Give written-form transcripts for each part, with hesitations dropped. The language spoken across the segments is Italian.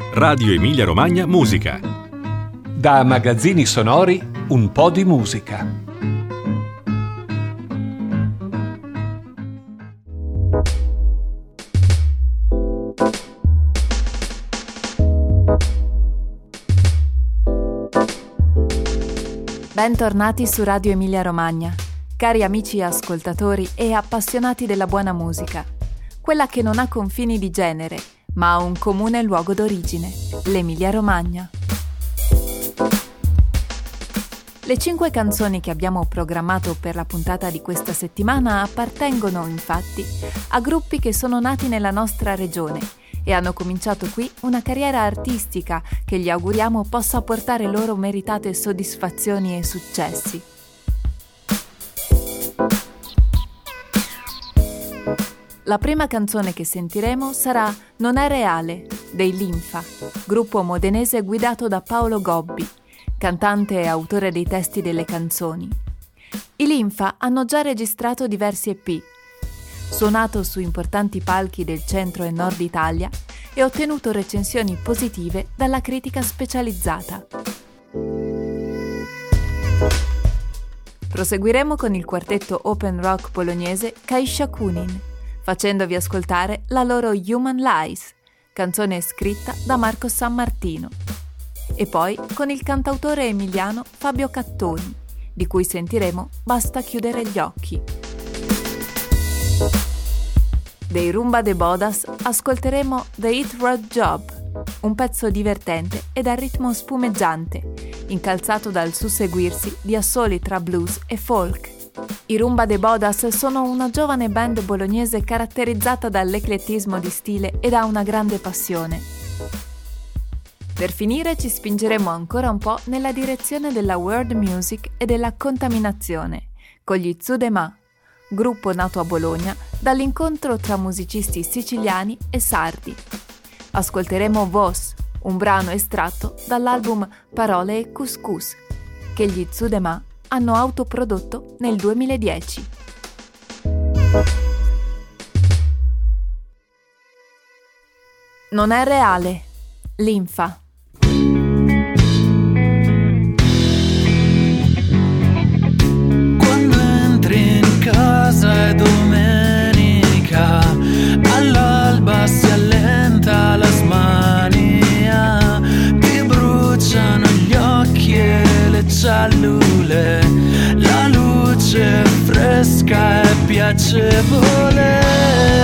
Radio Emilia Romagna Musica. Da Magazzini Sonori, un po' di musica. Bentornati su Radio Emilia Romagna, cari amici ascoltatori e appassionati della buona musica, quella che non ha confini di genere, ma ha un comune luogo d'origine, l'Emilia Romagna. Le 5 canzoni che abbiamo programmato per la puntata di questa settimana appartengono, infatti, a gruppi che sono nati nella nostra regione e hanno cominciato qui una carriera artistica che gli auguriamo possa portare loro meritate soddisfazioni e successi. La prima canzone che sentiremo sarà Non è reale, dei Linfa, gruppo modenese guidato da Paolo Gobbi, cantante e autore dei testi delle canzoni. I Linfa hanno già registrato diversi EP, suonato su importanti palchi del centro e nord Italia e ottenuto recensioni positive dalla critica specializzata. Proseguiremo con il quartetto open rock bolognese Kaisha Kunin, facendovi ascoltare la loro Human Lies, canzone scritta da Marco Sammartino, e poi con il cantautore emiliano Fabio Cattoni, di cui sentiremo Basta chiudere gli occhi. Dei Rumba de Bodas ascolteremo The Hit Rod Job, un pezzo divertente e dal ritmo spumeggiante, incalzato dal susseguirsi di assoli tra blues e folk. I Rumba de Bodas sono una giovane band bolognese caratterizzata dall'eclettismo di stile e da una grande passione. Per finire ci spingeremo ancora un po' nella direzione della world music e della contaminazione, con gli Zudema, gruppo nato a Bologna dall'incontro tra musicisti siciliani e sardi. Ascolteremo Vos, un brano estratto dall'album Parole e Couscous, che gli Zudema hanno autoprodotto nel 2010. Non è reale, Linfa. Casa è domenica, all'alba si allenta la smania, ti bruciano gli occhi e le cellule, la luce fresca e piacevole.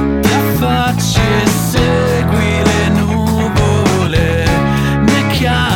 Segui le nuvole, ne chiami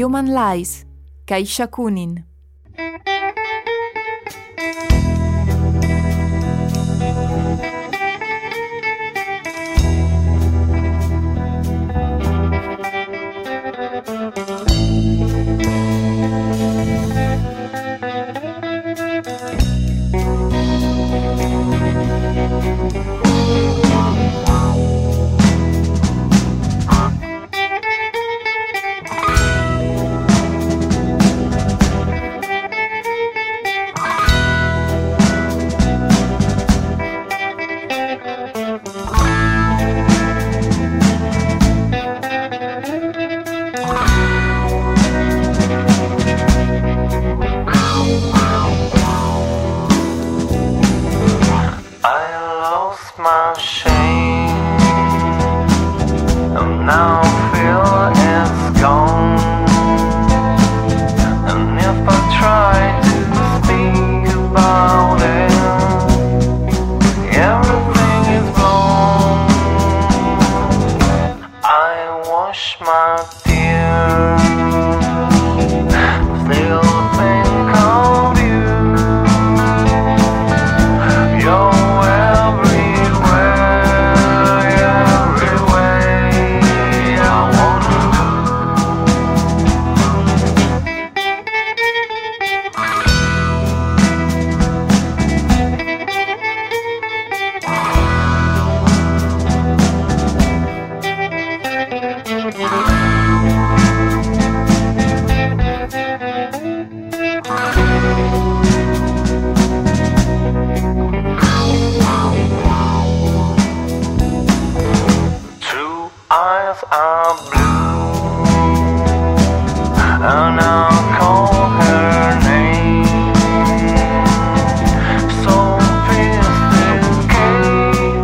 Human Lies, Kaisha Kunin. My shame, and now feel it's gone. And if I try to speak about it, everything is gone. I wash my tears, still think of you. You're everywhere. Two eyes are blue, and I'll call her name. So sophisticated,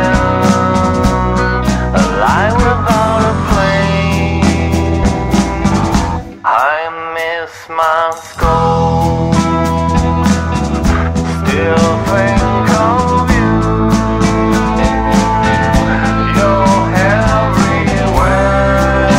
a lie without a flame. I miss my skull, still think of you. You're everywhere.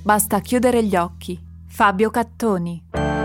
basta chiudere gli occhi. Fabio Cattoni.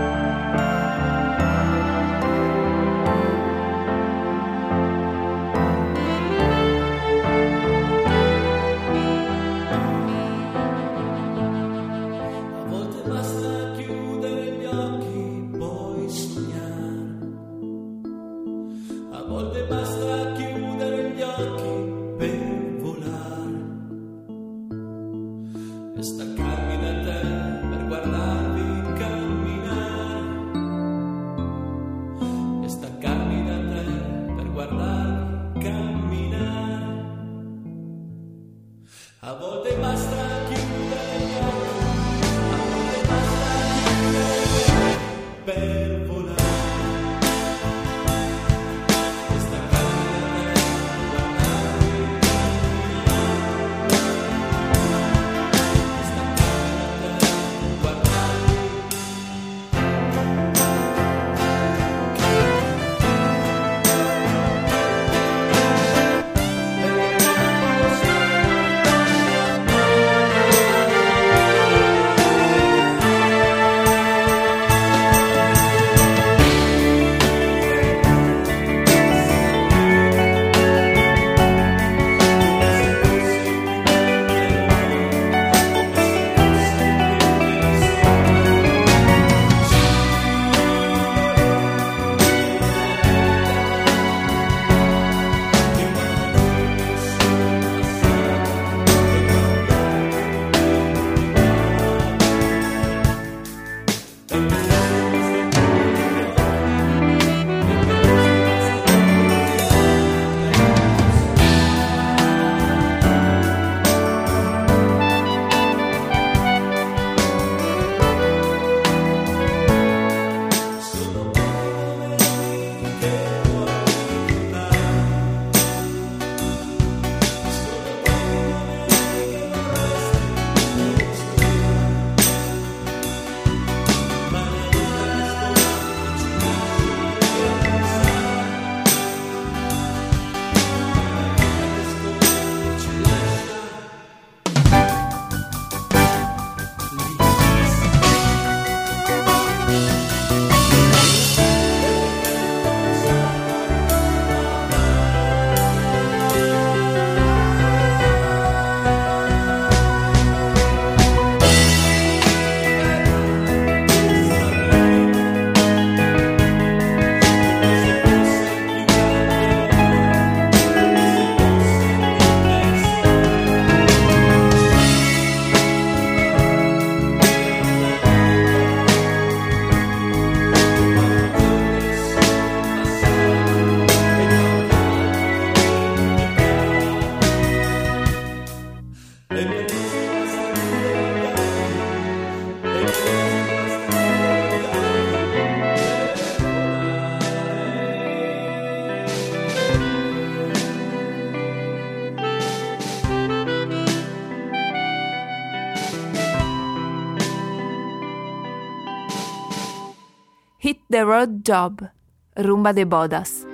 Hit the Road Job, Rumba de Bodas.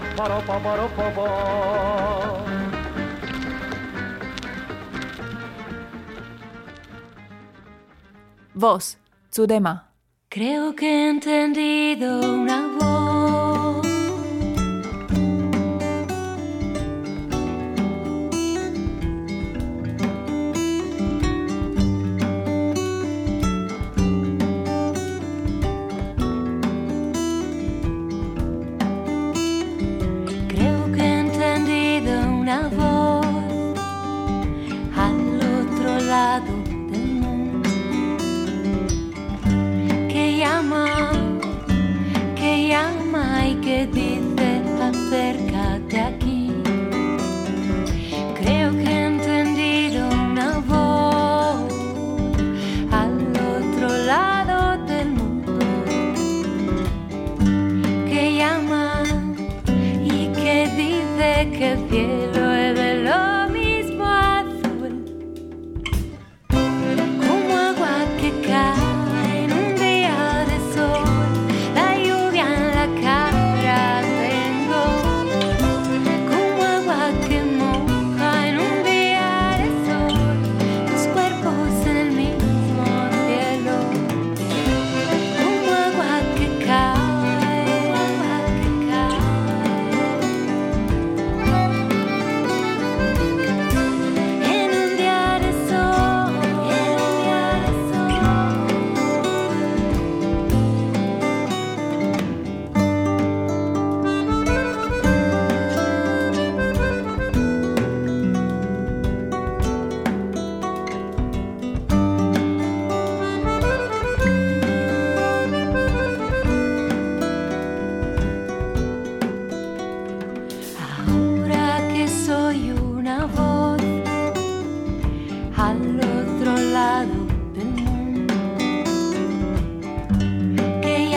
Voz, Tsudema. Creo que he entendido una voz. Creo que he entendido una voz al otro lado del mundo que llama y que dice acércate aquí. Creo que he entendido una voz al otro lado del mundo que llama y que dice que el cielo es de lo mismo azul como agua que cae en un día de sol. La lluvia en la cara tengo como agua que moja en un día de sol. Los cuerpos en el mismo cielo como agua que cae, agua que cae en un día de sol, en un día de sol. Ahora que soy una voz al otro lado del mundo que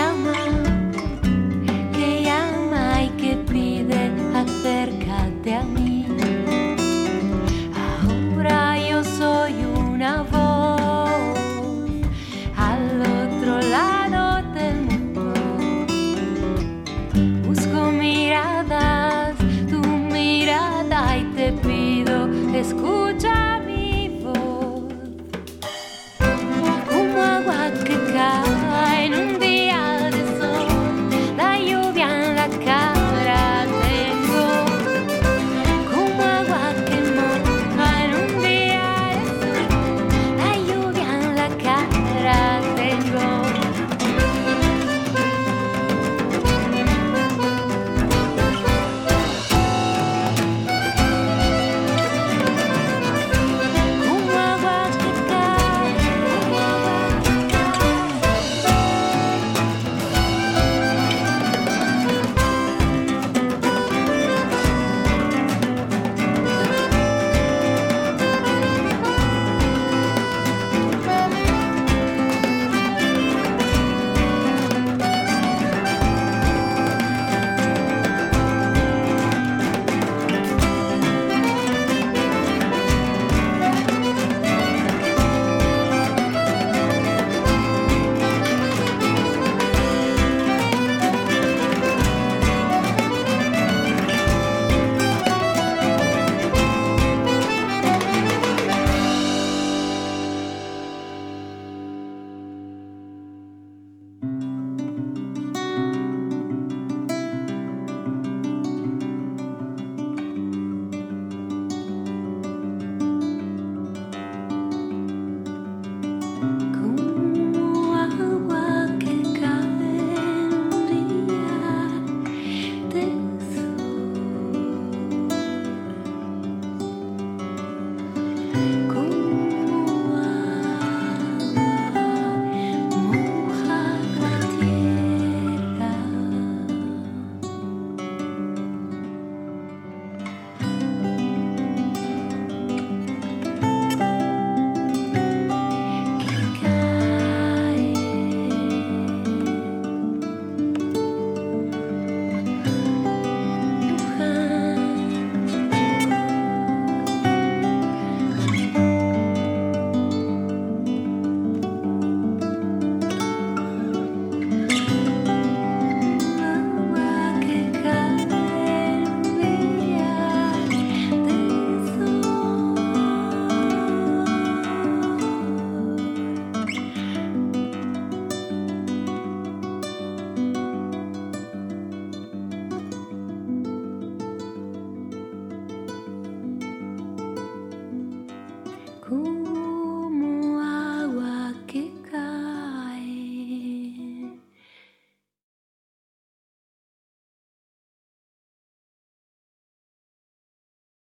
llama y que pide acércate a mí. Ahora yo soy una voz al otro lado del mundo. Busco miradas, tu mirada y te pido escucha.